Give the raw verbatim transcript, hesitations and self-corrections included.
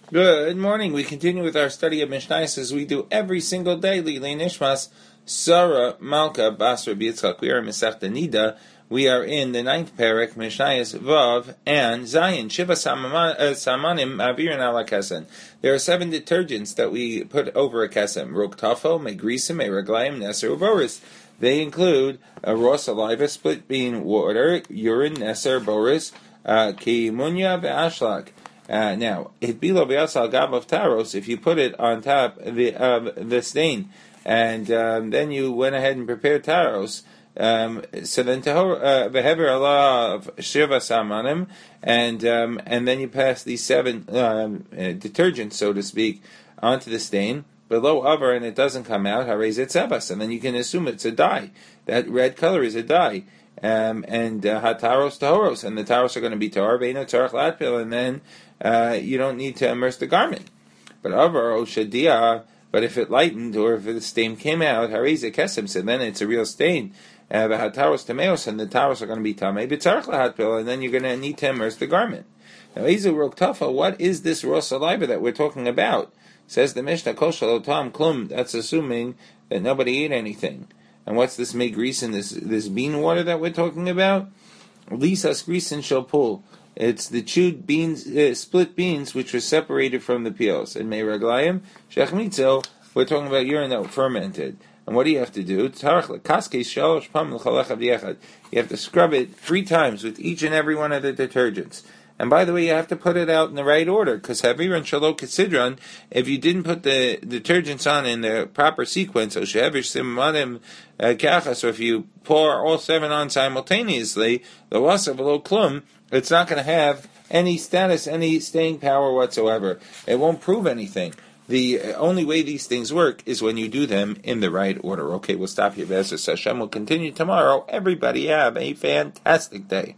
Good morning. We continue with our study of Mishnayos as we do every single day. Lilei Nishmas Sarah Malka Basra B'Yitzchak. We are in Masechta Nida. We are in the ninth parak, Mishnayos Vav and Zayin. Shiva Samanim Avirin Ala Kesem. There are seven detergents that we put over a kesem. Roktafo, Megrisim, Meraglayim, Neser, Boris. They include a raw saliva, split bean water, urine, Neser, Boris, Kimunya, Ve'ashlak. Uh, now, it bilo v'yasal gab of taros. If you put it on top of the uh, the stain, and um, then you went ahead and prepared taros, um, so then tahor v'hever Allah of shiva samanim, and um, and then you pass these seven um, uh, detergents, so to speak, onto the stain below over, and it doesn't come out. Harei zetzebas, and then you can assume it's a dye. That red color is a dye. Um, and hataros uh, tahoros, and the taros are going to be tahor, beino tzarich latpil, and then uh, you don't need to immerse the garment. But avar o shadia, but if it lightened or if the stain came out, harize kesem, so then it's a real stain. Uh, hataros tameos, and the taros are going to be tamei b'tzarich latpil, and then you're going to need to immerse the garment. Now, izu roktafa, what is this raw saliva that we're talking about? Says the Mishnah, kol shalotam klum. That's assuming that nobody ate anything. And what's this make grease in this this bean water that we're talking about? Lisas grease and shalpul. It's the chewed beans, uh, split beans, which were separated from the peels. And meiraglayim shechmitzel. We're talking about urine that fermented. And what do you have to do? You have to scrub it three times with each and every one of the detergents. And by the way, you have to put it out in the right order, because Haviran Shalok Sidron, if you didn't put the detergents on in the proper sequence, or if you pour all seven on simultaneously, the wasa below klum, it's not going to have any status, any staying power whatsoever. It won't prove anything. The only way these things work is when you do them in the right order. Okay, we'll stop here. Hashem will continue tomorrow. Everybody have a fantastic day.